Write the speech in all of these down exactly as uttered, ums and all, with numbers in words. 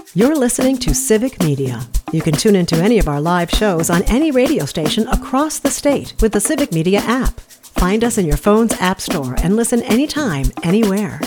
You're listening to Civic Media. You can tune into any of our live shows on any radio station across the state with the Civic Media app. Find us in your phone's app store and listen anytime, anywhere.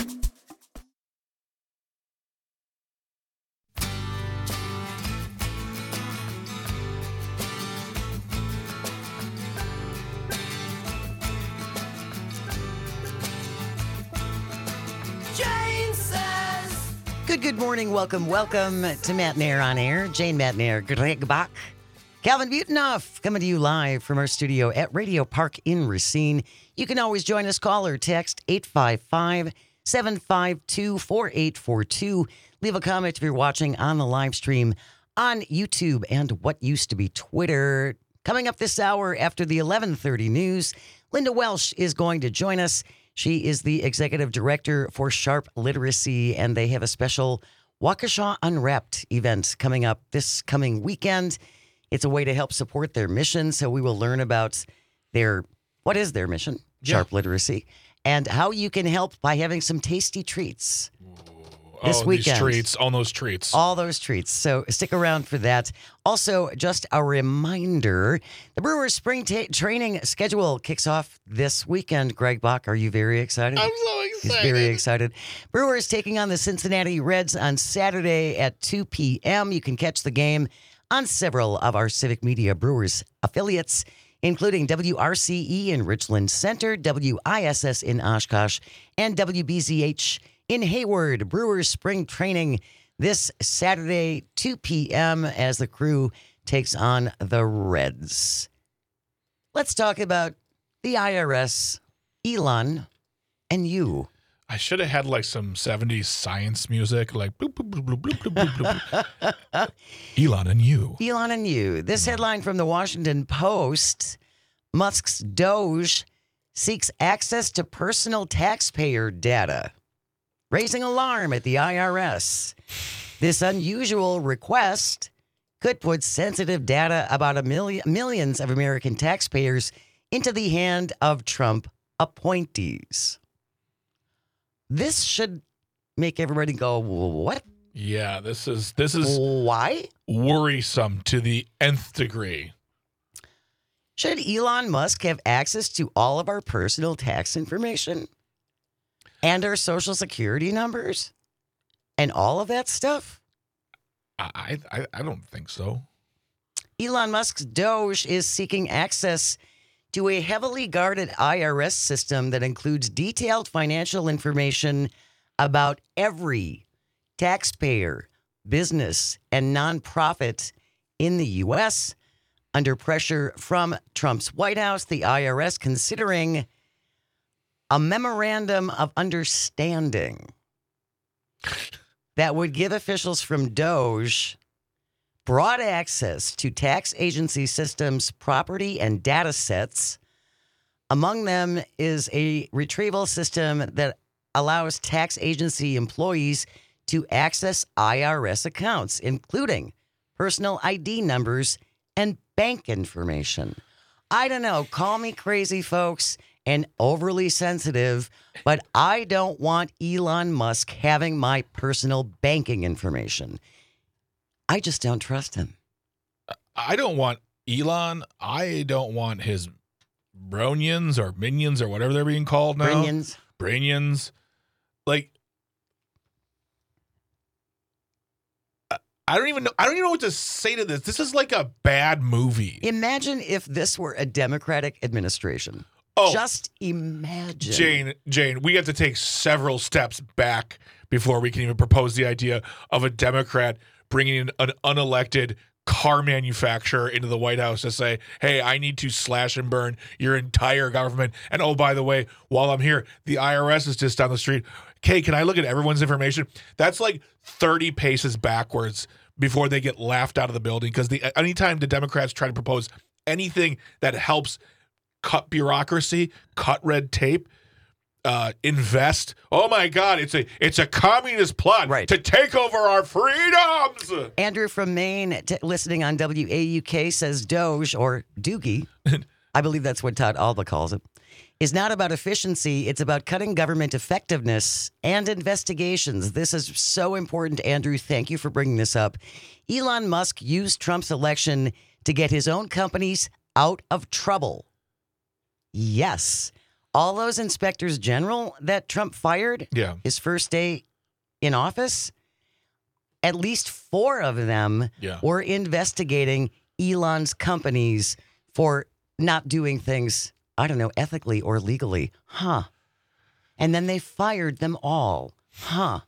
Good, good morning. Welcome, welcome to Matt Nair on Air. Jane Matt Nair, Greg Bach, Calvin Butonoff coming to you live from our studio at Radio Park in Racine. You can always join us. Call or text eight five five, seven five two, four eight four two. Leave a comment if you're watching on the live stream on YouTube and what used to be Twitter. Coming up this hour after the eleven thirty news, Linda Welsh is going to join us. She is the executive director for Sharp Literacy, and they have a special Waukesha Unwrapped event coming up this coming weekend. It's a way to help support their mission, so we will learn about their, what is their mission, yeah. Sharp Literacy, and how you can help by having some tasty treats. This oh, weekend. These treats, all those treats. All those treats. So stick around for that. Also, just a reminder, the Brewers spring ta- training schedule kicks off this weekend. Greg Bach, are you very excited? I'm so excited. He's very excited. Brewers taking on the Cincinnati Reds on Saturday at two p.m. You can catch the game on several of our Civic Media Brewers affiliates, including W R C E in Richland Center, W I S S in Oshkosh, and W B Z H in Hayward. Brewers spring training this Saturday, two p.m. as the crew takes on the Reds. Let's talk about the I R S, Elon, and you. I should have had like some seventies science music, like bloop, bloop, bloop, bloop, bloop, bloop, bloop. Elon and you. Elon and you. This headline from the Washington Post, Musk's Doge seeks access to personal taxpayer data, raising alarm at the I R S. This unusual request could put sensitive data about a million, millions of American taxpayers into the hand of Trump appointees. This should make everybody go, what? Yeah, this is this is why worrisome to the nth degree. Should Elon Musk have access to all of our personal tax information and our social security numbers and all of that stuff? I I, I don't think so. Elon Musk's Doge is seeking access to a heavily guarded I R S system that includes detailed financial information about every taxpayer, business, and nonprofit in the U S. Under pressure from Trump's White House, the I R S considering a memorandum of understanding that would give officials from Doge broad access to tax agency systems, property, and data sets. Among them is a retrieval system that allows tax agency employees to access I R S accounts, including personal I D numbers and bank information. I don't know, call me crazy, folks, and overly sensitive, but I don't want Elon Musk having my personal banking information. I just don't trust him. I don't want Elon. I don't want his bronians or minions or whatever they're being called now. Brinions. Brinions. Like, I don't even know. I don't even know what to say to this. This is like a bad movie. Imagine if this were a Democratic administration. Oh, just imagine. Jane, Jane, we have to take several steps back before we can even propose the idea of a Democrat bringing in an unelected car manufacturer into the White House to say, hey, I need to slash and burn your entire government. And oh, by the way, while I'm here, the I R S is just down the street. Okay, can I look at everyone's information? That's like thirty paces backwards before they get laughed out of the building, because the anytime the Democrats try to propose anything that helps cut bureaucracy, cut red tape, uh, invest. Oh my God, it's a it's a communist plot right. to take over our freedoms. Andrew from Maine, t- listening on W A U K, says Doge or Doogie. I believe that's what Todd Alba calls it, is not about efficiency. It's about cutting government effectiveness and investigations. This is so important, Andrew. Thank you for bringing this up. Elon Musk used Trump's election to get his own companies out of trouble. Yes. All those inspectors general that Trump fired Yeah. his first day in office, at least four of them Yeah. were investigating Elon's companies for not doing things, I don't know, ethically or legally. Huh. And then they fired them all. Huh.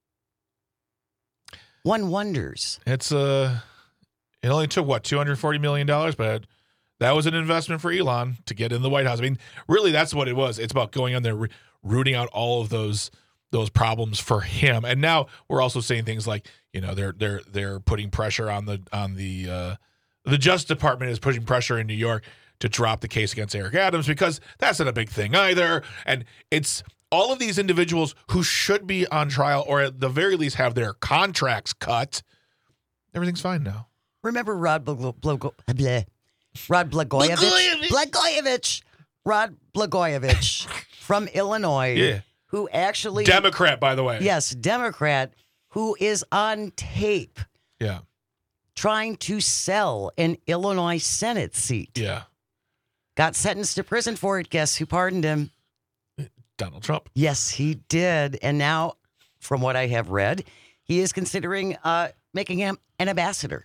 One wonders. It's uh it only took what, two hundred forty million dollars, but that was an investment for Elon to get in the White House. I mean, really that's what it was. It's about going on there re- rooting out all of those those problems for him. And now we're also saying things like, you know, they're they're they're putting pressure on the on the uh the Justice Department is pushing pressure in New York to drop the case against Eric Adams because that's not a big thing either. And it's all of these individuals who should be on trial or at the very least have their contracts cut. Everything's fine now. Remember Rod Bl- Bl- Bl- Rod Blagojevich? Blagojevich. Rod Blagojevich from Illinois. Yeah. Who actually... Democrat, by the way. Yes, Democrat, who is on tape Yeah. trying to sell an Illinois Senate seat. Yeah. Got sentenced to prison for it. Guess who pardoned him? Donald Trump. Yes, he did. And now, from what I have read, he is considering uh, making him an ambassador.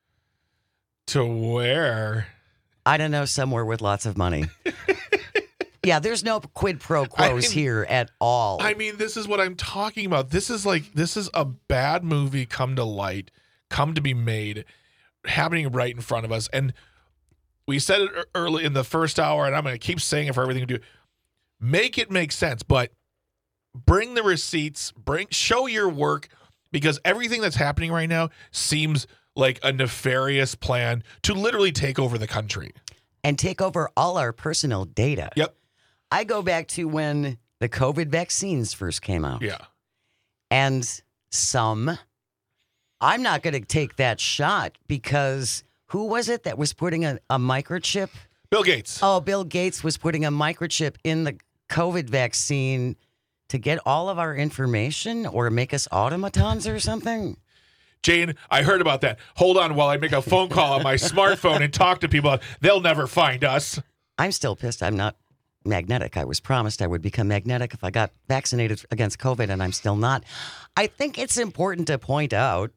To where? I don't know, somewhere with lots of money. Yeah, there's no quid pro quos I mean- here at all. I mean, this is what I'm talking about. This is like, this is a bad movie come to light, come to be made, happening right in front of us. And we said it early in the first hour, and I'm going to keep saying it for everything we do. Make it make sense, but bring the receipts, bring show your work, because everything that's happening right now seems like a nefarious plan to literally take over the country. And take over all our personal data. Yep. I go back to when the COVID vaccines first came out. Yeah. And some, I'm not going to take that shot because who was it that was putting a, a microchip? Bill Gates. Oh, Bill Gates was putting a microchip in the COVID vaccine to get all of our information or make us automatons or something. Jane, I heard about that. Hold on while I make a phone call on my smartphone and talk to people. They'll never find us. I'm still pissed I'm not magnetic. I was promised I would become magnetic if I got vaccinated against COVID, and I'm still not. I think it's important to point out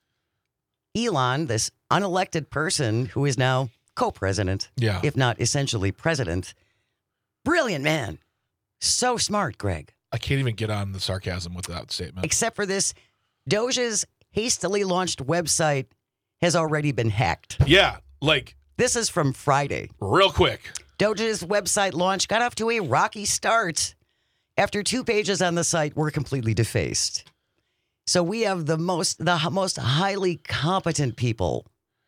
Elon, this unelected person who is now co-president, Yeah. if not essentially president, brilliant man. So smart, Greg. I can't even get on the sarcasm with that statement. Except for this, Doge's hastily launched website has already been hacked. Yeah, like This is from Friday. real quick. Doge's website launch got off to a rocky start after two pages on the site were completely defaced. So we have the most the h- most highly competent people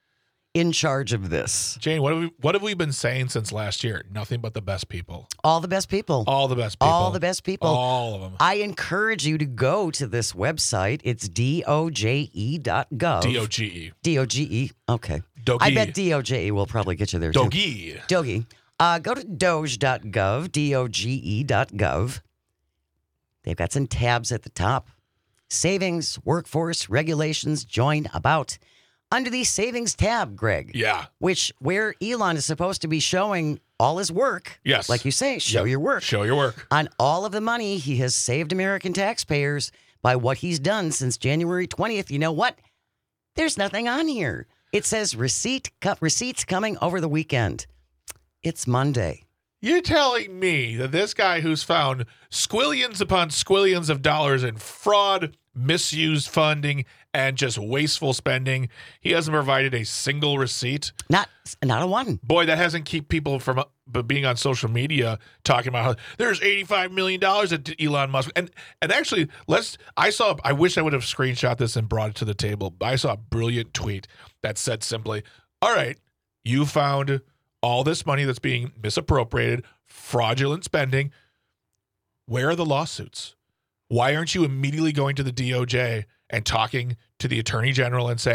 in charge of this. Jane, what have we what have we been saying since last year? Nothing but the best people. All the best people. All the best people. All the best people. All of them. I encourage you to go to this website. It's D O J E dot gov. D O G E. D O G E. Okay. Doge. I bet D O J E will probably get you there too. Doge. Doge. Uh, go to doge dot gov, D O G E dot gov. They've got some tabs at the top. Savings, workforce, regulations, join, about. Under the savings tab, Greg, Yeah. which where Elon is supposed to be showing all his work. Yes. Like you say, show Yep. your work. Show your work. On all of the money he has saved American taxpayers by what he's done since January twentieth. You know what? There's nothing on here. It says receipt co- receipts coming over the weekend. It's Monday. You're telling me that this guy who's found squillions upon squillions of dollars in fraud, misused funding, and just wasteful spending, he hasn't provided a single receipt? Not not a one. Boy, that hasn't keep people from uh, b- being on social media talking about how there's eighty-five million dollars at Elon Musk. And and actually, let's. I saw. I wish I would have screenshot this and brought it to the table. I saw a brilliant tweet that said simply, "All right, you found all this money that's being misappropriated, fraudulent spending. Where are the lawsuits? Why aren't you immediately going to the D O J and talking to the Attorney General and saying,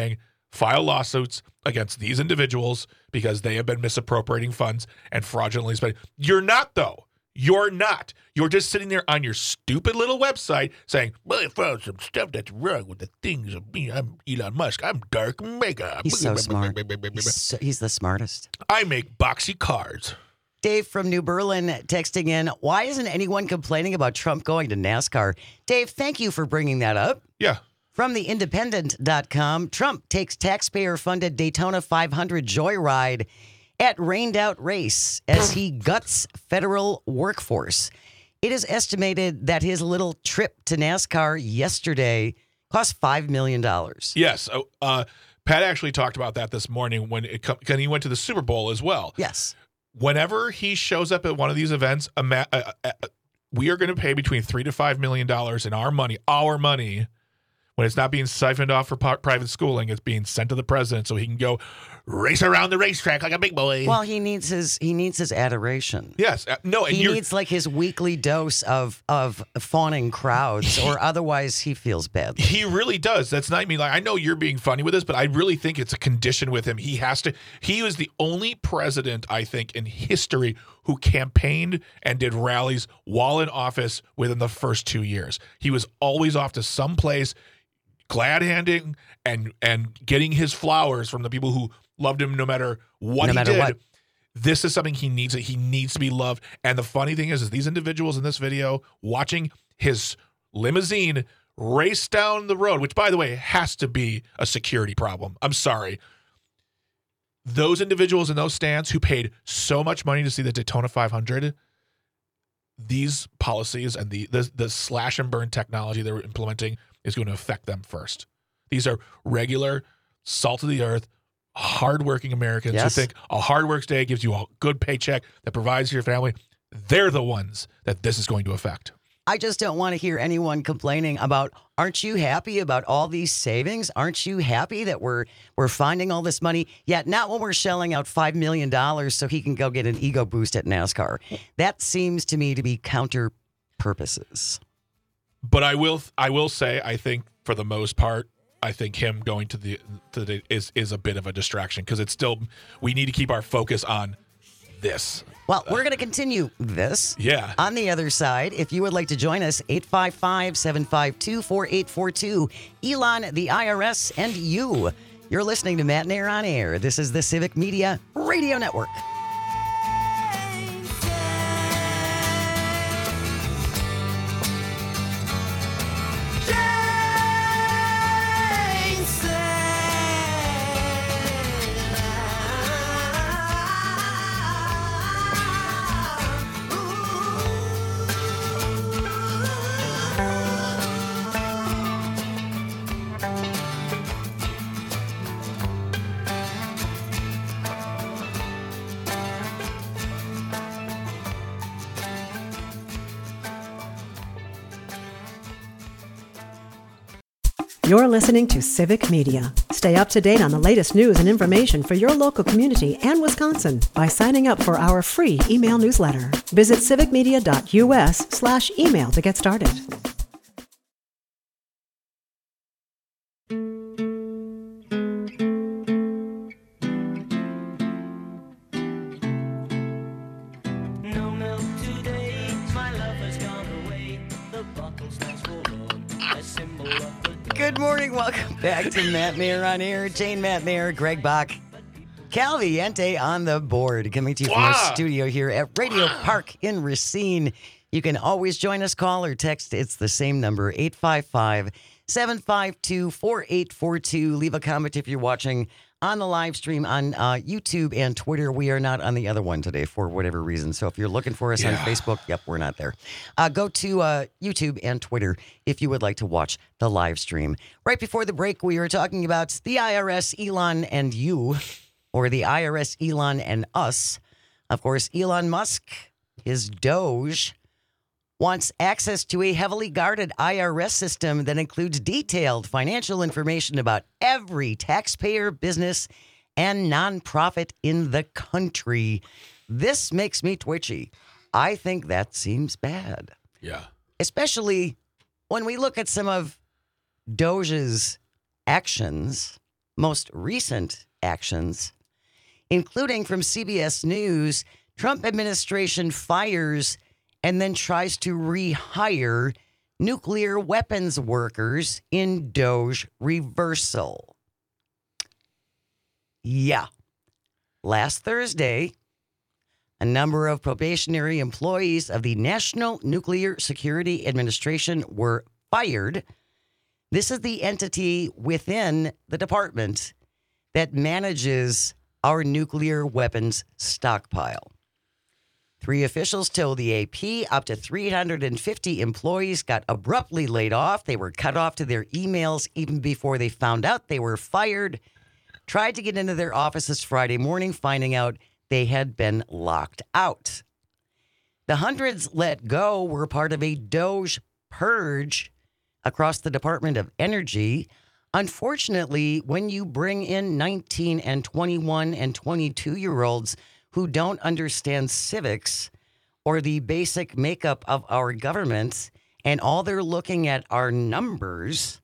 file lawsuits against these individuals because they have been misappropriating funds and fraudulently spending. You're not, though. You're not. You're just sitting there on your stupid little website saying, well, I found some stuff that's wrong with the things of me. I'm Elon Musk. I'm dark makeup. He's so smart. He's, so, he's the smartest. I make boxy cards. Dave from New Berlin texting in, why isn't anyone complaining about Trump going to NASCAR? Dave, thank you for bringing that up. Yeah. From the independent dot com, Trump takes taxpayer-funded Daytona five hundred joyride at rained out race as he guts federal workforce. It is estimated that his little trip to NASCAR yesterday cost five million dollars. Yes. Uh, uh, Pat actually talked about that this morning when it com- when he went to the Super Bowl as well. Yes. Whenever he shows up at one of these events, uh, uh, uh, we are going to pay between three to five million dollars in our money, our money, when it's not being siphoned off for po- private schooling. It's being sent to the president so he can go race around the racetrack like a big boy. Well, he needs his he needs his adoration. Yes, uh, no, and he you're, needs like his weekly dose of of fawning crowds, or otherwise he feels bad. He really does. That's not me. Like, I know you're being funny with this, but I really think it's a condition with him. He has to. He was the only president, I think, in history who campaigned and did rallies while in office within the first two years. He was always off to some place, glad handing and and getting his flowers from the people who loved him no matter what no he matter did. What. This is something he needs. He needs to be loved. And the funny thing is, is these individuals in this video watching his limousine race down the road, which, by the way, has to be a security problem. I'm sorry. Those individuals in those stands who paid so much money to see the Daytona five hundred, these policies and the, the, the slash and burn technology they're implementing is going to affect them first. These are regular, salt of the earth, hardworking Americans yes. who think a hard work day gives you a good paycheck that provides for your family. They're the ones that this is going to affect. I just don't want to hear anyone complaining about, aren't you happy about all these savings? Aren't you happy that we're we're finding all this money? Yet not when we're shelling out five million dollars so he can go get an ego boost at NASCAR. That seems to me to be counter purposes. But I will I will say, I think for the most part, I think him going to the to the is is a bit of a distraction because it's still, we need to keep our focus on this. Well, we're going to continue this. Yeah. On the other side, if you would like to join us, eight five five, seven five two, four eight four two. Elon, the I R S, and you. You're listening to Matt and Air on Air. This is the Civic Media Radio Network. You're listening to Civic Media. Stay up to date on the latest news and information for your local community and Wisconsin by signing up for our free email newsletter. Visit civicmedia.us slash email to get started. No milk today, my love has gone away. The bottle stands for love, a symbol of the day. Good morning. Welcome back to Matt Mayer on Air. Jane Matt Mayer, Greg Bach, Calviente on the board. Coming to you from our Wow. studio here at Radio Park in Racine. You can always join us, call or text. It's the same number, eight five five, seven five two, four eight four two. Leave a comment if you're watching on the live stream on uh, YouTube and Twitter. We are not on the other one today for whatever reason. So if you're looking for us on Yeah. Facebook, yep, we're not there. Uh, go to uh, YouTube and Twitter if you would like to watch the live stream. Right before the break, we were talking about the I R S, Elon, and you, or the I R S, Elon, and us. Of course, Elon Musk, his Doge, wants access to a heavily guarded I R S system that includes detailed financial information about every taxpayer, business, and nonprofit in the country. This makes me twitchy. I think that seems bad, Yeah. especially when we look at some of Doge's actions most recent actions, including from C B S News, Trump administration fires and then tries to rehire nuclear weapons workers in DOGE reversal. Yeah. Last Thursday, a number of probationary employees of the National Nuclear Security Administration were fired. This is the entity within the department that manages our nuclear weapons stockpile. Three officials told the A P up to three hundred fifty employees got abruptly laid off. They were cut off to their emails even before they found out they were fired. Tried to get into their offices Friday morning, finding out they had been locked out. The hundreds let go were part of a DOGE purge across the Department of Energy. Unfortunately, when you bring in nineteen and twenty-one and twenty-two-year-olds who don't understand civics or the basic makeup of our government, and all they're looking at are numbers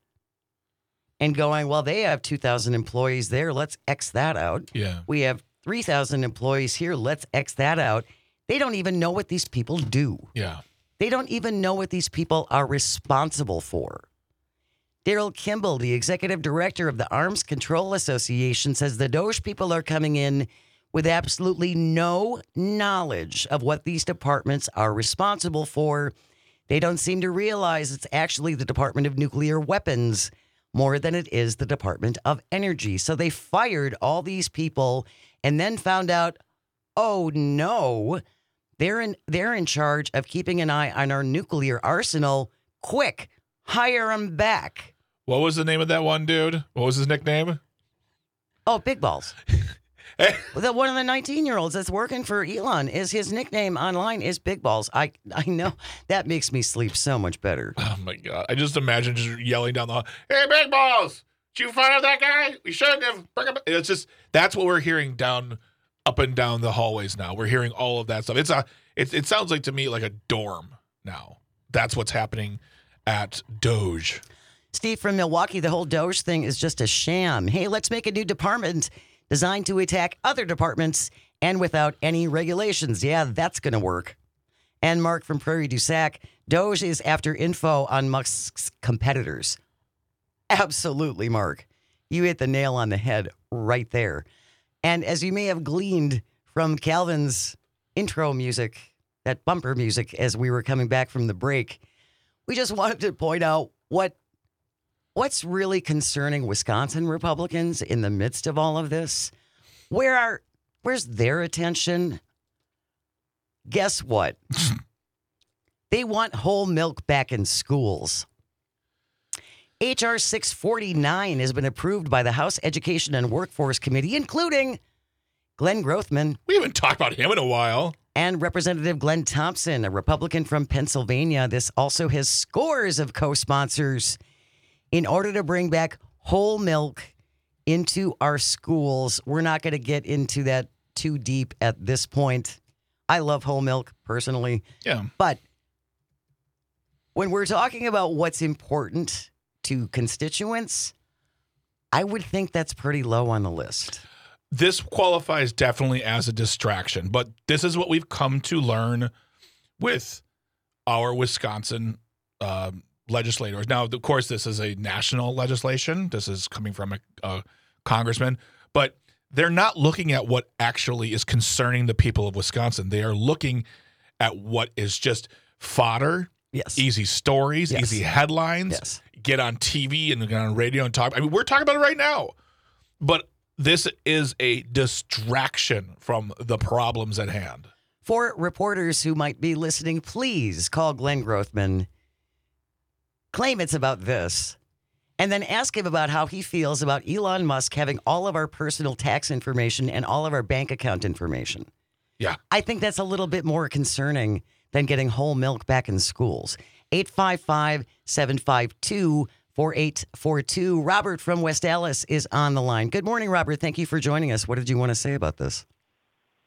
and going, well, they have two thousand employees there, let's X that out. Yeah. We have three thousand employees here, let's X that out. They don't even know what these people do. Yeah. They don't even know what these people are responsible for. Daryl Kimball, the executive director of the Arms Control Association, says the DOGE people are coming in with absolutely no knowledge of what these departments are responsible for. They don't seem to realize it's actually the Department of Nuclear Weapons more than it is the Department of Energy. So they fired all these people and then found out, oh no, they're in they're in charge of keeping an eye on our nuclear arsenal. Quick, hire them back. What was the name of that one dude? What was his nickname? Oh, Big Balls. The, one of the nineteen-year-olds that's working for Elon, is his nickname online is Big Balls. I I know that makes me sleep so much better. Oh my God. I just imagine just yelling down the hall, hey, Big Balls, did you find out that guy? We shouldn't have. Bring him. It's just, that's what we're hearing down, up and down the hallways now. We're hearing all of that stuff. It's a, it, it sounds like to me like a dorm now. That's what's happening at DOGE. Steve from Milwaukee, the whole DOGE thing is just a sham. Hey, let's make a new department designed to attack other departments and without any regulations. Yeah, that's going to work. And Mark from Prairie du Sac, DOGE is after info on Musk's competitors. Absolutely, Mark. You hit the nail on the head right there. And as you may have gleaned from Calvin's intro music, that bumper music, as we were coming back from the break, we just wanted to point out what What's really concerning Wisconsin Republicans in the midst of all of this? Where are, where's their attention? Guess what? They want whole milk back in schools. H R six forty-nine has been approved by the House Education and Workforce Committee, including Glenn Grothman. We haven't talked about him in a while. And Representative Glenn Thompson, a Republican from Pennsylvania. This also has scores of co-sponsors. In order to bring back whole milk into our schools, we're not going to get into that too deep at this point. I love whole milk personally. Yeah. But when we're talking about what's important to constituents, I would think that's pretty low on the list. This qualifies definitely as a distraction, but this is what we've come to learn with our Wisconsin um legislators. Now, of course, this is a national legislation. This is coming from a, a congressman, but they're not looking at what actually is concerning the people of Wisconsin. They are looking at what is just fodder, Yes. easy stories, Yes. easy headlines, Yes. get on T V and get on radio and talk. I mean, we're talking about it right now, but this is a distraction from the problems at hand. For reporters who might be listening, please call Glenn Grothman. Claim it's about this, and then ask him about how he feels about Elon Musk having all of our personal tax information and all of our bank account information. Yeah. I think that's a little bit more concerning than getting whole milk back in schools. eight five five, seven five two, four eight four two. Robert from West Allis is on the line. Good morning, Robert. Thank you for joining us. What did you want to say about this?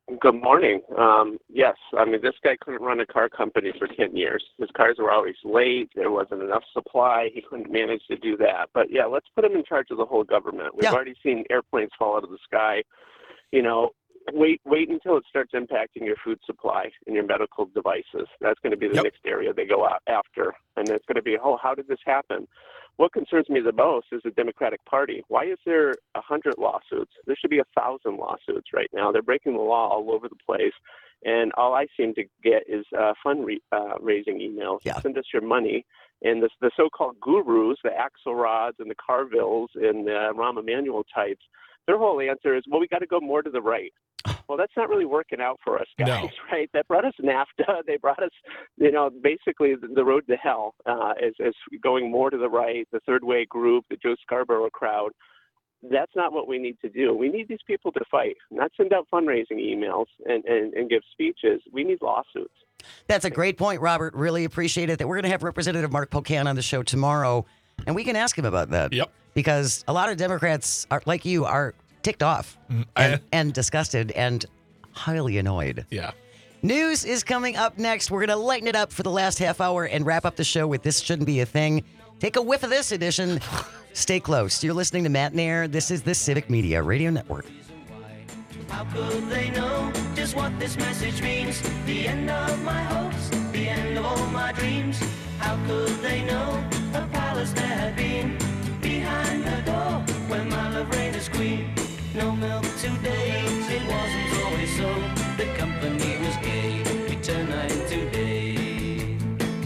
Good morning. Um, yes, I mean, this guy couldn't run a car company for ten years. His cars were always late. There wasn't enough supply. He couldn't manage to do that. But yeah, let's put him in charge of the whole government. We've Yeah. already seen airplanes fall out of the sky. You know, wait, wait until it starts impacting your food supply and your medical devices. That's going to be the Yep. next area they go a- after. And it's going to be, oh, how did this happen? What concerns me the most is the Democratic Party. Why is there a hundred lawsuits? There should be a thousand lawsuits right now. They're breaking the law all over the place, and all I seem to get is uh, fund re- uh, raising emails. Yeah. Send us your money, and the, the so-called gurus, the Axelrods and the Carvilles and the Rahm Emanuel types, their whole answer is, well, we got to go more to the right. Well, that's not really working out for us, guys, No. right? That brought us NAFTA. They brought us, you know, basically the, the road to hell uh, is, is going more to the right, the third way group, the Joe Scarborough crowd. That's not what we need to do. We need these people to fight, not send out fundraising emails and, and, and give speeches. We need lawsuits. That's a great point, Robert. Really appreciate it. That we're going to have Representative Mark Pocan on the show tomorrow, and we can ask him about that. Yep. Because a lot of Democrats, are like you, are ticked off I- and, and disgusted and highly annoyed. Yeah. News is coming up next. We're going to lighten it up for the last half hour and wrap up the show with This Shouldn't Be a Thing. Take a whiff of this edition. Stay close. You're listening to Matt Nair. This is the Civic Media Radio Network. How could they know just what this message means? The end of my hopes, the end of all my dreams. How could they know a palace there had been behind the door where my love reigned as queen? No milk today, it wasn't always so. The company was gay, we turned night into day.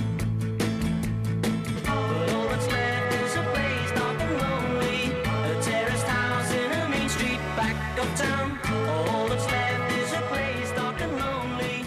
But all that's left is a place dark and lonely, a terraced house in a main street back of town. All that's left is a place dark and lonely.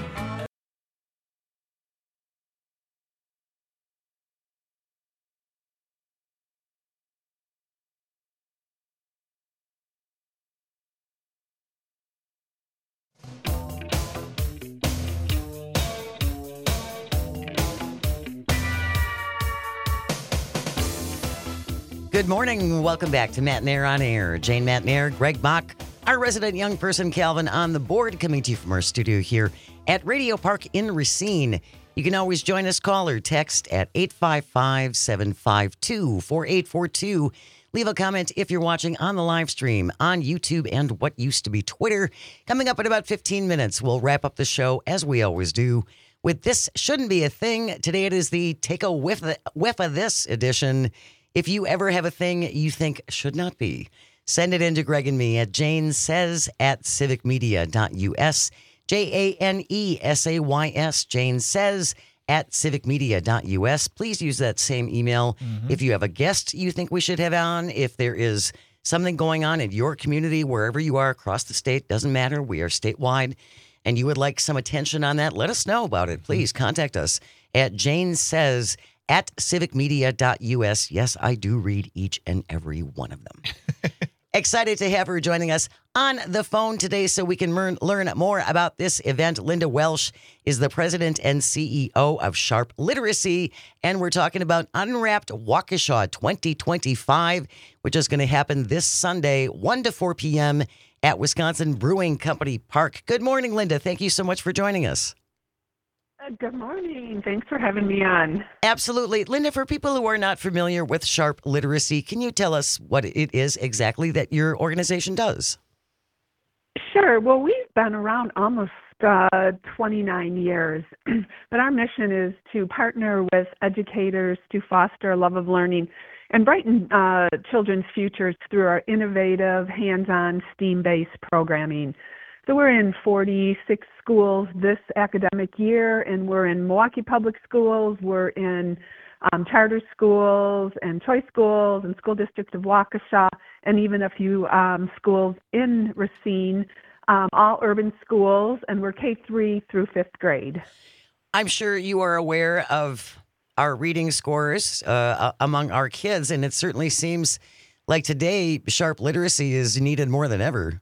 Good morning. Welcome back to Matt Nair on Air. Jane Matt Nair, Greg Bach, our resident young person, Calvin, on the board, coming to you from our studio here at Radio Park in Racine. You can always join us, call or text at eight five five, seven five two, four eight four two. Leave a comment if you're watching on the live stream on YouTube and what used to be Twitter. Coming up in about fifteen minutes, we'll wrap up the show, as we always do, with This Shouldn't Be a Thing. Today it is the Take a Whiff, whiff of This edition. If you ever have a thing you think should not be, send it in to Greg and me at janesays at civicmedia.us. J A N E S A Y S, Jane Says at civicmedia.us. Please use that same email. If you have a guest you think we should have on, if there is something going on in your community, wherever you are across the state, doesn't matter, we are statewide, and you would like some attention on that, let us know about it. Please contact us at Jane Says at civicmedia.us. Yes, I do read each and every one of them. Excited to have her joining us on the phone today so we can learn, learn more about this event. Linda Welsh is the president and C E O of Sharp Literacy, and we're talking about Unwrapped Waukesha twenty twenty-five, which is going to happen this Sunday, one to four p.m. at Wisconsin Brewing Company Park. Good morning, Linda. Thank you so much for joining us. Uh, Good morning. Thanks for having me on. Absolutely. Linda, for people who are not familiar with Sharp Literacy, can you tell us what it is exactly that your organization does? Sure. Well, we've been around almost uh, twenty-nine years, but our mission is to partner with educators to foster a love of learning and brighten uh, children's futures through our innovative, hands-on, STEAM-based programming. So we're in forty-six schools this academic year, and we're in Milwaukee Public Schools, we're in um, charter schools and choice schools and school districts of Waukesha, and even a few um, schools in Racine, um, all urban schools, and we're K three through fifth grade. I'm sure you are aware of our reading scores uh, among our kids, and it certainly seems like today Sharp Literacy is needed more than ever.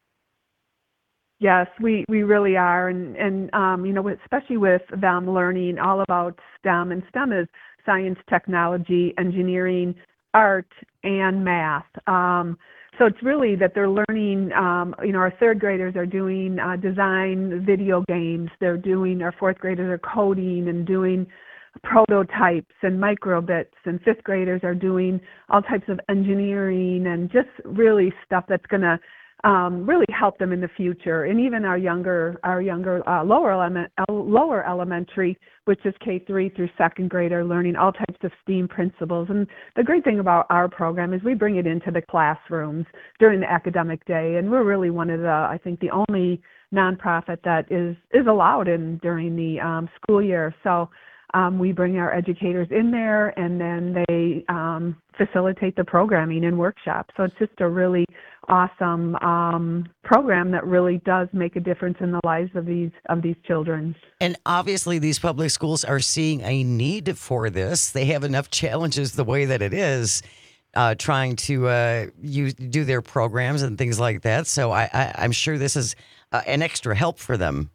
Yes, we, we really are, and, and um, you know, especially with them learning all about STEM, and STEM is science, technology, engineering, art, and math. Um, So it's really that they're learning, um, you know, our third graders are doing uh, design video games. They're doing, our fourth graders are coding and doing prototypes and microbits, and fifth graders are doing all types of engineering and just really stuff that's going to um, really help them in the future. And even our younger, our younger uh, lower element, lower elementary, which is K three through second grade, are learning all types of STEAM principles. And the great thing about our program is we bring it into the classrooms during the academic day, and we're really one of the, I think, the only nonprofit that is is allowed in during the um, school year. So. Um, we bring our educators in there, and then they um, facilitate the programming and workshops. So it's just a really awesome um, program that really does make a difference in the lives of these of these children. And obviously, these public schools are seeing a need for this. They have enough challenges the way that it is, uh, trying to uh, use, do their programs and things like that. So I, I, I'm sure this is uh, an extra help for them.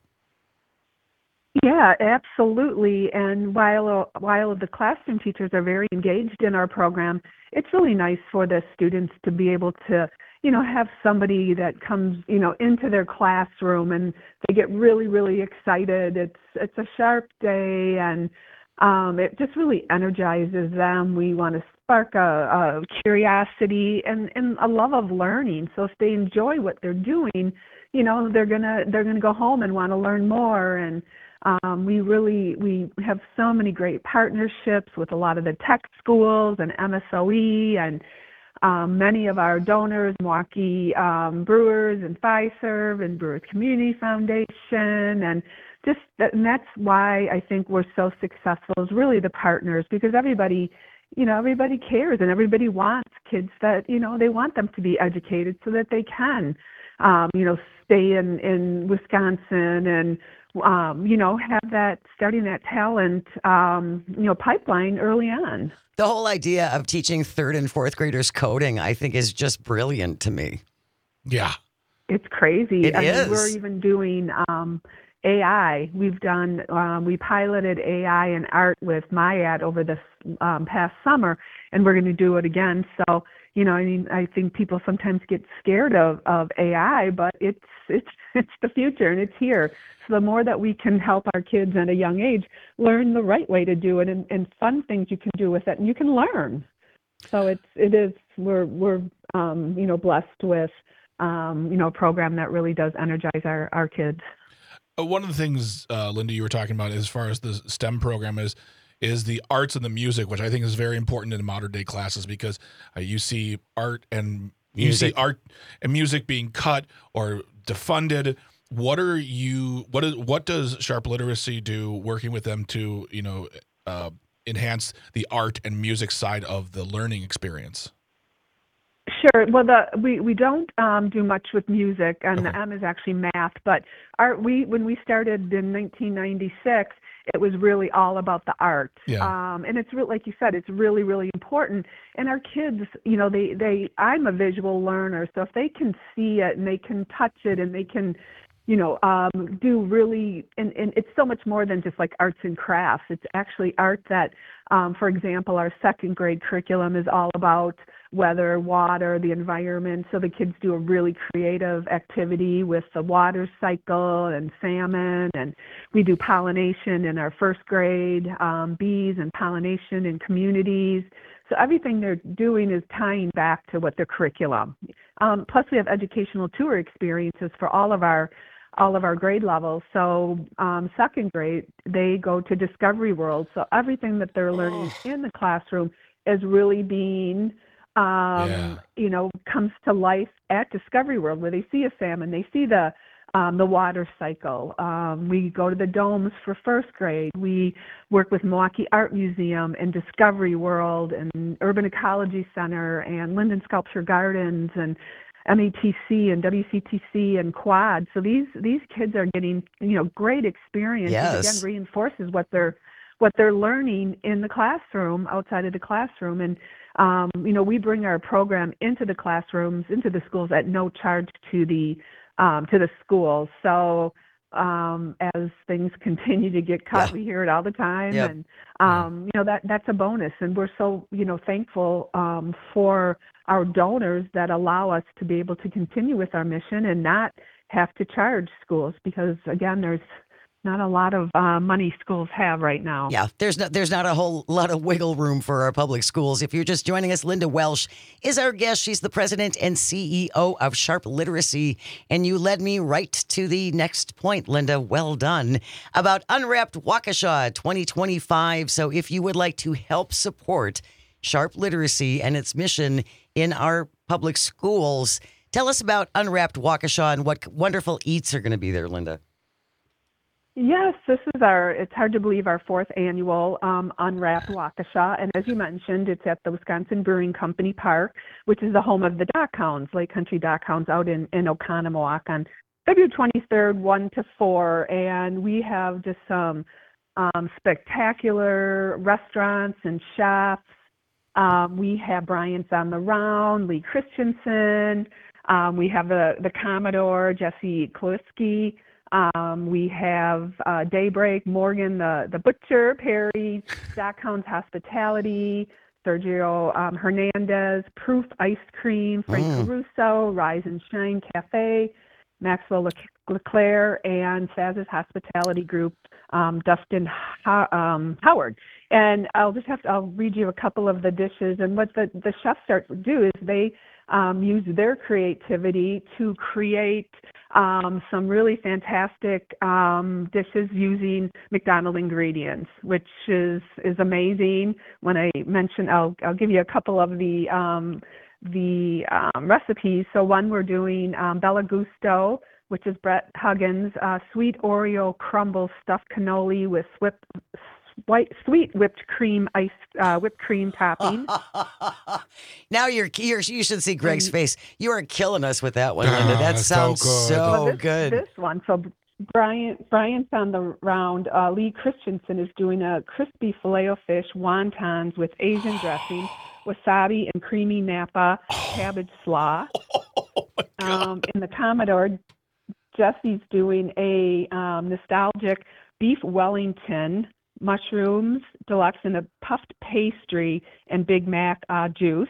Yeah, absolutely. And while while the classroom teachers are very engaged in our program, it's really nice for the students to be able to, you know, have somebody that comes, you know, into their classroom and they get really, really excited. It's it's a sharp day, and um, it just really energizes them. We want to spark a, a curiosity and, and a love of learning. So if they enjoy what they're doing, you know, they're gonna they're gonna go home and want to learn more. And Um, we really, we have so many great partnerships with a lot of the tech schools and M S O E and um, many of our donors, Milwaukee um, Brewers and Fiserv and Brewers Community Foundation. And just that, and that's why I think we're so successful, is really the partners, because everybody, you know, everybody cares and everybody wants kids that, you know, they want them to be educated so that they can, um, you know, stay in, in Wisconsin and Um, you know, have that, starting that talent, um, you know, pipeline early on. The whole idea of teaching third and fourth graders coding, I think, is just brilliant to me. Yeah. It's crazy. It I is. mean, we're even doing um, A I. We've done, um, we piloted A I and art with MyAd over this um, past summer, and we're going to do it again. So, you know, I mean, I think people sometimes get scared of, of A I, but it's it's it's the future and it's here. So the more that we can help our kids at a young age learn the right way to do it, and, and fun things you can do with it, and you can learn. So it's it is we're we're um, you know, blessed with um, you know, a program that really does energize our our kids. Uh, one of the things, uh, Linda, you were talking about as far as the STEM program is, is the arts and the music, which I think is very important in modern day classes, because uh, you see art and you Music. see art and music being cut or defunded. What are you? What is? What does Sharp Literacy do, working with them to, you know, uh, enhance the art and music side of the learning experience? Sure. Well, the we we don't um, do much with music, and Okay. the M is actually math. But our we when we started in nineteen ninety-six, it was really all about the art. Yeah. Um, and it's really, like you said, it's really, really important. And our kids, you know, they they I'm a visual learner, so if they can see it and they can touch it and they can, you know, um, do really, and, and it's so much more than just like arts and crafts. It's actually art that, um, for example, our second grade curriculum is all about weather, water, the environment. So the kids do a really creative activity with the water cycle and salmon, and we do pollination in our first grade, um, bees and pollination in communities. So everything they're doing is tying back to what their curriculum. Um, plus, we have educational tour experiences for all of our all of our grade levels. So um, second grade, they go to Discovery World. So everything that they're learning Oh. in the classroom is really being, um, Yeah. you know, comes to life at Discovery World, where they see a salmon, they see the um, the water cycle. Um, we go to the domes for first grade. We work with Milwaukee Art Museum and Discovery World and Urban Ecology Center and Linden Sculpture Gardens and M A T C and W C T C and Quad. So these these kids are getting, you know, great experience. Yes. It again reinforces what they're what they're learning in the classroom, outside of the classroom. And um, you know, we bring our program into the classrooms, into the schools at no charge to the um, to the schools. So um, as things continue to get cut, Yeah. we hear it all the time, Yep. and um, you know, that that's a bonus. And we're so, you know, thankful um, for our donors that allow us to be able to continue with our mission and not have to charge schools because, again, there's not a lot of uh, money schools have right now. Yeah, there's not there's not a whole lot of wiggle room for our public schools. If you're just joining us, Linda Welsh is our guest. She's the president and C E O of Sharp Literacy. And you led me right to the next point, Linda. Well done. About Unwrapped Waukesha twenty twenty-five. So if you would like to help support Sharp Literacy and its mission in our public schools, tell us about Unwrapped Waukesha and what wonderful eats are going to be there, Linda. Yes, this is our, it's hard to believe, our fourth annual um, Unwrapped Waukesha. And as you mentioned, it's at the Wisconsin Brewing Company Park, which is the home of the Dock Hounds, Lake Country Dock Hounds, out in, in Oconomowoc on February twenty-third, one to four. And we have just some um, spectacular restaurants and chefs. Um, we have Bryant's on the Round, Lee Christensen. Um, we have the, the Commodore, Jesse Kliski. Um, we have uh, Daybreak, Morgan, the, the Butcher, Perry, Dock Hounds Hospitality, Sergio um, Hernandez, Proof Ice Cream, Frank mm. Caruso, Rise and Shine Cafe, Maxwell Le- Leclerc, and Faz's Hospitality Group, um, Dustin Ho- um, Howard. And I'll just have to, I'll read you a couple of the dishes. And what the, the chefs start to do is they um, use their creativity to create um, some really fantastic um, dishes using McDonald's ingredients, which is, is amazing. When I mention, I'll, I'll give you a couple of the um, the um, recipes. So one, we're doing um, Bella Gusto, which is Brett Huggins, uh, sweet Oreo crumble stuffed cannoli with whip, white sweet whipped cream ice uh, whipped cream topping. Now you're, you're you should see Greg's face. You are killing us with that one, Linda. That sounds so good. So well, this, good. This one, so Brian Brian's on the round. Uh, Lee Christensen is doing a crispy filet-o-fish wontons with Asian dressing, wasabi and creamy Napa cabbage slaw. Oh um, in the Commodore, Jesse's doing a um, nostalgic beef Wellington, mushrooms deluxe, and a puffed pastry and Big Mac uh, juice.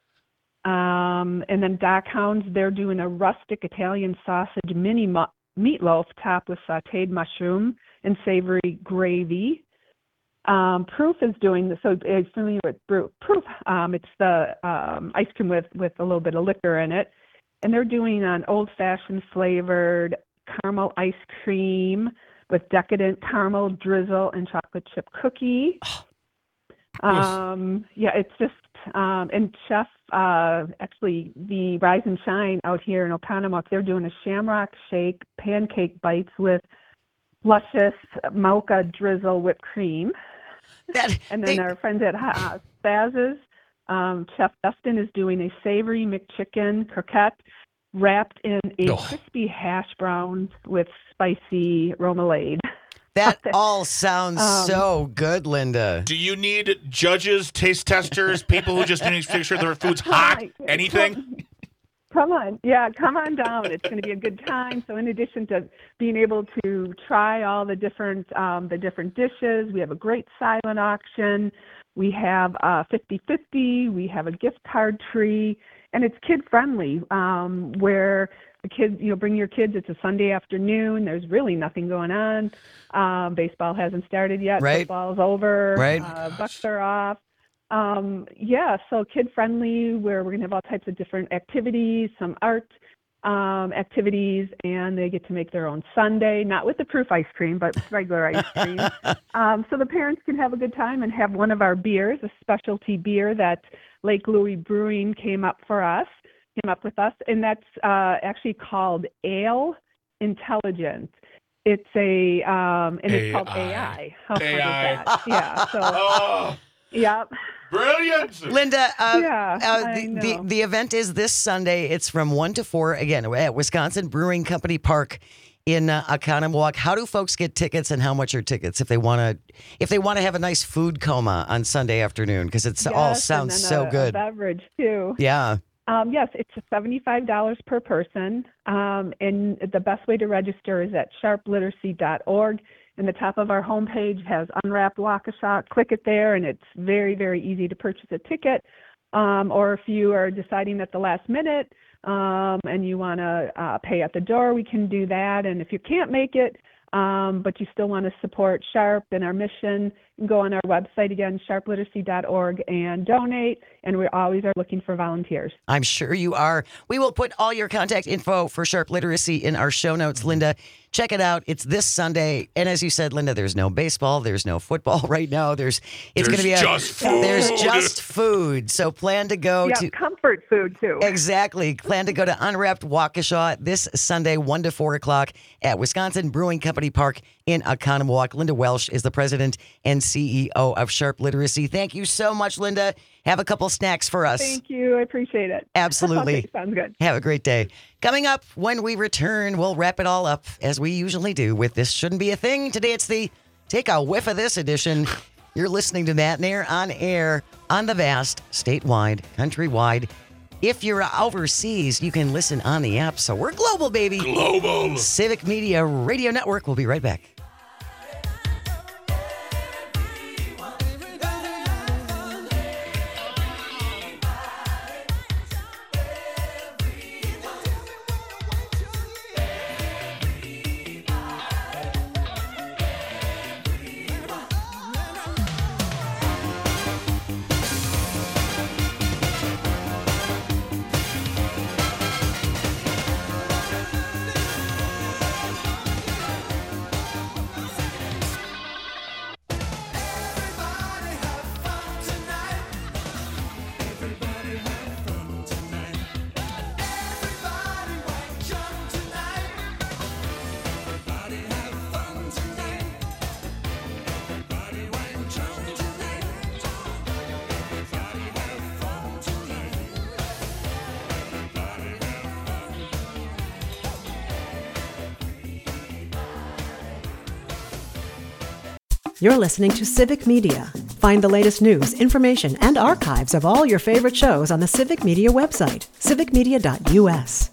Um, and then Dock Hounds, they're doing a rustic Italian sausage mini mu- meatloaf topped with sautéed mushroom and savory gravy. Um, Proof is doing this, so it's familiar with Proof. Proof, um, it's the um, ice cream with, with a little bit of liquor in it. And they're doing an old-fashioned flavored caramel ice cream with decadent caramel drizzle and chocolate chip cookie. Um, yeah, it's just, um, and Chef, uh, actually, the Rise and Shine out here in Oconomowoc, they're doing a shamrock shake pancake bites with luscious mocha drizzle whipped cream. That, and then they, our friends at uh, Spaz's, um, Chef Dustin is doing a savory McChicken croquette wrapped in a oh. crispy hash brown with spicy remoulade. That all sounds um, so good, Linda. Do you need judges, taste testers, people who just need to make sure their food's hot? Anything? Come on. Yeah, come on down. It's going to be a good time. So in addition to being able to try all the different um, the different dishes, we have a great silent auction. We have a fifty-fifty. We have a gift card tree. And it's kid-friendly, um, where the kids, you know, bring your kids. It's a Sunday afternoon. There's really nothing going on. Um, baseball hasn't started yet. Right. Football's over. Right. Uh, Bucks are off. Um, yeah, so kid-friendly, where we're going to have all types of different activities, some art um, activities, and they get to make their own sundae, not with the Proof ice cream, but with regular ice cream. um, so the parents can have a good time and have one of our beers, a specialty beer that Lake Louis Brewing came up for us, came up with us, and that's uh, actually called Ale Intelligence. It's a, um, and it's A I. called A I. How fun A I. is that? Yeah, so, Oh, yeah. brilliant. Linda, uh, Yeah, uh, I the, know. the the event is this Sunday. It's from one to four, again, at Wisconsin Brewing Company Park in uh, Oconomowoc. How do folks get tickets, and how much are tickets if they want to if they want to have a nice food coma on Sunday afternoon? Because it all Yes, sounds and then so a, good. A beverage too. Yeah. Um, yes, it's seventy-five dollars per person, um, and the best way to register is at sharp literacy dot org. And the top of our homepage has Unwrapped Waukesha. Click it there, and it's very, very easy to purchase a ticket. um, or if you are deciding at the last minute um, and you want to uh, pay at the door, we can do that. And if you can't make it, um, but you still want to support SHARP and our mission, you can go on our website again, sharp literacy dot org, and donate. And we always are looking for volunteers. I'm sure you are. We will put all your contact info for Sharp Literacy in our show notes, Linda. Check it out. It's this Sunday. And as you said, Linda, there's no baseball. There's no football right now. There's it's going to be a, just food. There's just food. So plan to go Yeah, to comfort food too. Exactly. Plan to go to Unwrapped Waukesha this Sunday, one to four o'clock at Wisconsin Brewing Company Park in Oconomowoc. Linda Welsh is the president and C E O of Sharp Literacy. Thank you so much, Linda. Have a couple snacks for us. Thank you. I appreciate it. Absolutely. Okay, sounds good. Have a great day. Coming up, when we return, we'll wrap it all up as we usually do with This Shouldn't Be a Thing. Today it's the Take a Whiff of This edition. You're listening to Matt Nair on air on the vast, statewide, countrywide. If you're overseas, you can listen on the app. So we're global, baby. Global. Civic Media Radio Network. We'll be right back. You're listening to Civic Media. Find the latest news, information, and archives of all your favorite shows on the Civic Media website, civic media dot u s.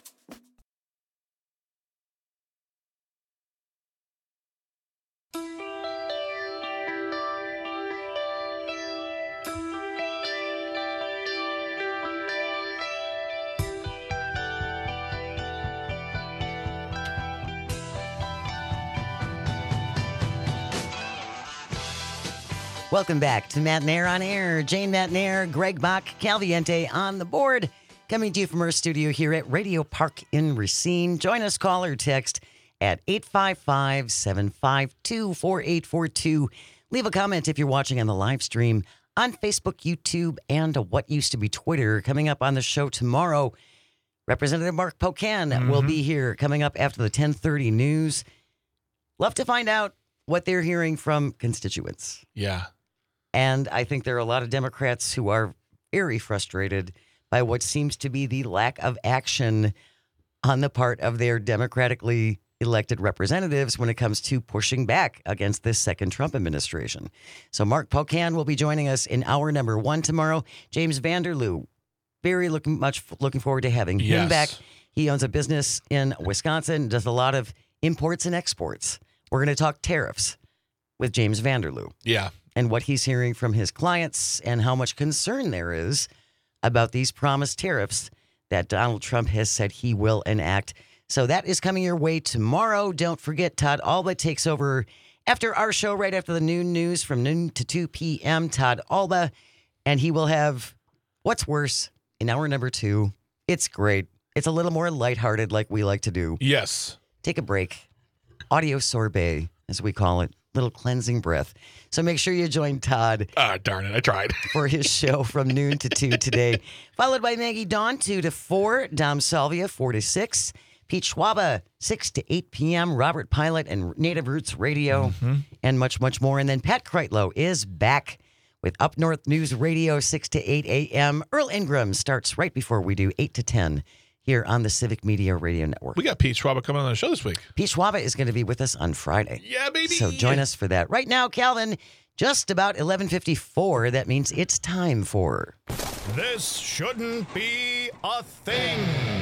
Welcome back to Matt Nair on air. Jane Matt Nair, Greg Bach, Calviente on the board. Coming to you from our studio here at Radio Park in Racine. Join us, call or text at eight five five, seven five two, four eight four two. Leave a comment if you're watching on the live stream on Facebook, YouTube, and what used to be Twitter. Coming up on the show tomorrow, Representative Mark Pocan mm-hmm. will be here coming up after the ten thirty news. Love to find out what they're hearing from constituents. Yeah. And I think there are a lot of Democrats who are very frustrated by what seems to be the lack of action on the part of their democratically elected representatives when it comes to pushing back against this second Trump administration. So Mark Pocan will be joining us in hour number one tomorrow. James Vanderloo, very looking much looking forward to having yes. him back. He owns a business in Wisconsin, does a lot of imports and exports. We're going to talk tariffs with James Vanderloo. Yeah. And what he's hearing from his clients and how much concern there is about these promised tariffs that Donald Trump has said he will enact. So that is coming your way tomorrow. Don't forget, Todd Alba takes over after our show, right after the noon news from noon to two p.m. Todd Alba, and he will have What's Worse in hour number two. It's great. It's a little more lighthearted like we like to do. Yes. Take a break. Audio sorbet, as we call it. Little cleansing breath. So make sure you join Todd. Ah, darn it. I tried. For his show from noon to two today. Followed by Maggie Dawn, two to four. Dom Salvia, four to six. Pete Schwaba, six to eight p.m. Robert Pilot and Native Roots Radio. Mm-hmm. And much, much more. And then Pat Kreitlow is back with Up North News Radio, six to eight a.m. Earl Ingram starts right before we do, eight to ten. Here on the Civic Media Radio Network. We got Pete Schwaba coming on the show this week. Pete Schwaba is going to be with us on Friday. Yeah, baby. So join us for that. Right now, Calvin, just about eleven fifty-four. That means it's time for... This shouldn't be a thing.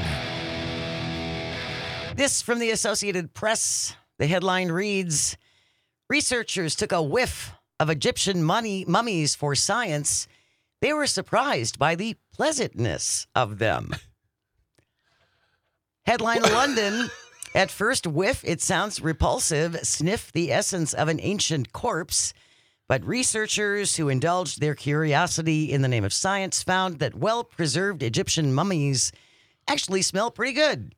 This from the Associated Press. The headline reads, researchers took a whiff of Egyptian money, mummies for science. They were surprised by the pleasantness of them. Headline London. At first whiff, it sounds repulsive. Sniff the essence of an ancient corpse. But researchers who indulged their curiosity in the name of science found that well-preserved Egyptian mummies actually smell pretty good.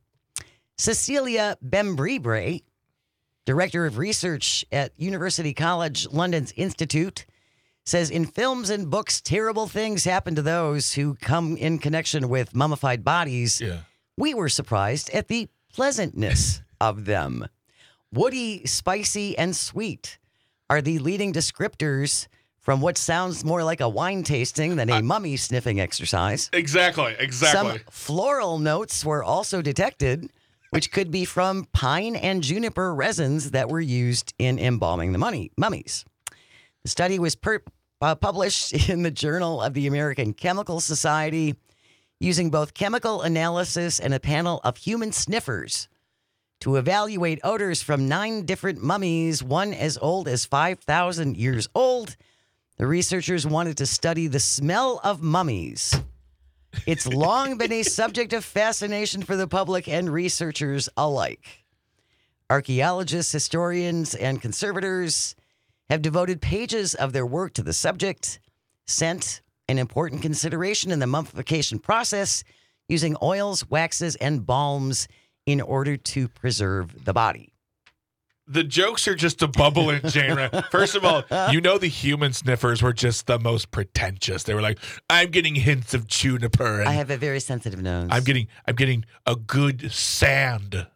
Cecilia Bembribre, director of research at University College London's Institute, says in films and books, terrible things happen to those who come in connection with mummified bodies. Yeah. We were surprised at the pleasantness of them. Woody, spicy, and sweet are the leading descriptors from what sounds more like a wine tasting than a mummy sniffing exercise. Exactly, exactly. Some floral notes were also detected, which could be from pine and juniper resins that were used in embalming the mummy, mummies. The study was per, uh, published in the Journal of the American Chemical Society using both chemical analysis and a panel of human sniffers to evaluate odors from nine different mummies, one as old as five thousand years old. The researchers wanted to study the smell of mummies. It's long been a subject of fascination for the public and researchers alike. Archaeologists, historians, and conservators have devoted pages of their work to the subject. Scent, an important consideration in the mummification process, using oils, waxes, and balms in order to preserve the body. The jokes are just a bubble in Jane. First of all, you know the human sniffers were just the most pretentious. They were like, I'm getting hints of juniper. And I have a very sensitive nose. I'm getting I'm getting a good sand.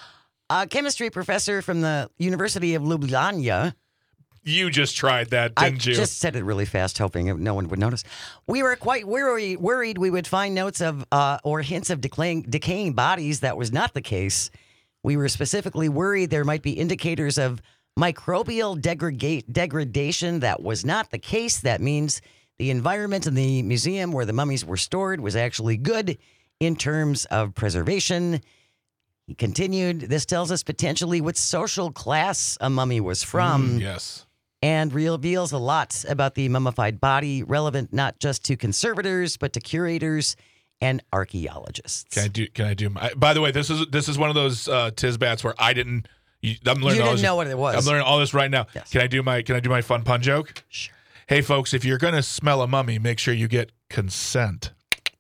A chemistry professor from the University of Ljubljana. You just tried that, I didn't you? just said it really fast, hoping no one would notice. We were quite worried, worried we would find notes of uh, or hints of decaying, decaying bodies. That was not the case. We were specifically worried there might be indicators of microbial degrega- degradation. That was not the case. That means the environment in the museum where the mummies were stored was actually good in terms of preservation. He continued, this tells us potentially what social class a mummy was from. Mm, yes. And reveals a lot about the mummified body, relevant not just to conservators, but to curators and archaeologists. Can I do? Can I do? My, by the way, this is this is one of those uh, Tisbats where I didn't. You, I'm learning You all didn't this, know what it was. I'm learning all this right now. Yes. Can I do my? Can I do my fun pun joke? Sure. Hey, folks, if you're gonna smell a mummy, make sure you get consent.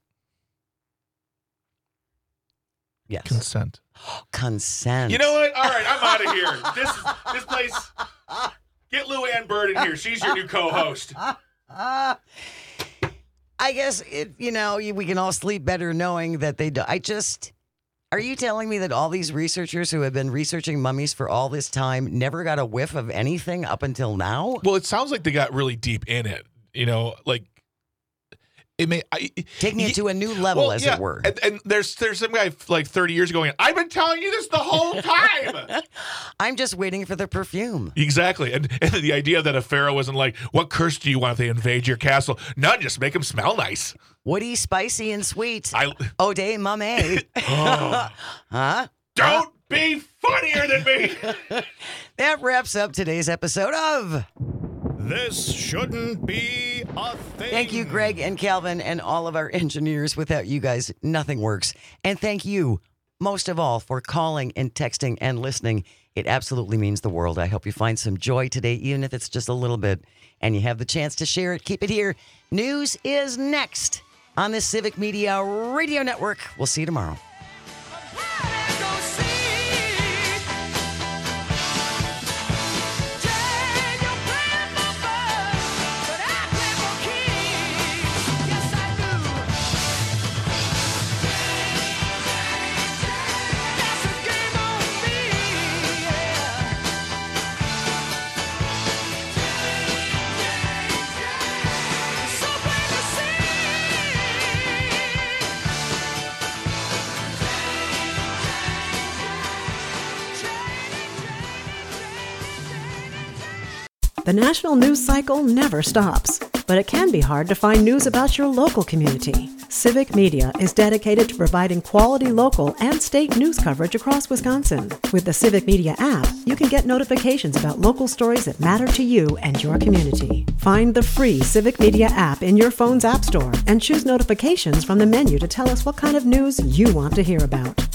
Yes. Consent. Consent. You know what? All right, I'm out of here. This is this place. Get Lou Ann Bird in here. She's your new co-host. Uh, I guess, it, you know, we can all sleep better knowing that they do. I just, are you telling me that all these researchers who have been researching mummies for all this time never got a whiff of anything up until now? Well, it sounds like they got really deep in it. You know, like it may I, Taking it y- to a new level, well, as yeah, it were. And, and there's there's some guy like thirty years ago going, I've been telling you this the whole time. I'm just waiting for the perfume. Exactly. And, and the idea that a pharaoh wasn't like, what curse do you want if they invade your castle? None, just make them smell nice. Woody, spicy, and sweet. I Ode mummy. oh, Huh? don't be funnier than me. That wraps up today's episode of... This shouldn't be a thing. Thank you, Greg and Calvin, and all of our engineers. Without you guys, nothing works. And thank you, most of all, for calling and texting and listening. It absolutely means the world. I hope you find some joy today, even if it's just a little bit, and you have the chance to share it. Keep it here. News is next on the Civic Media Radio Network. We'll see you tomorrow. The national news cycle never stops, but it can be hard to find news about your local community. Civic Media is dedicated to providing quality local and state news coverage across Wisconsin. With the Civic Media app, you can get notifications about local stories that matter to you and your community. Find the free Civic Media app in your phone's app store and choose notifications from the menu to tell us what kind of news you want to hear about.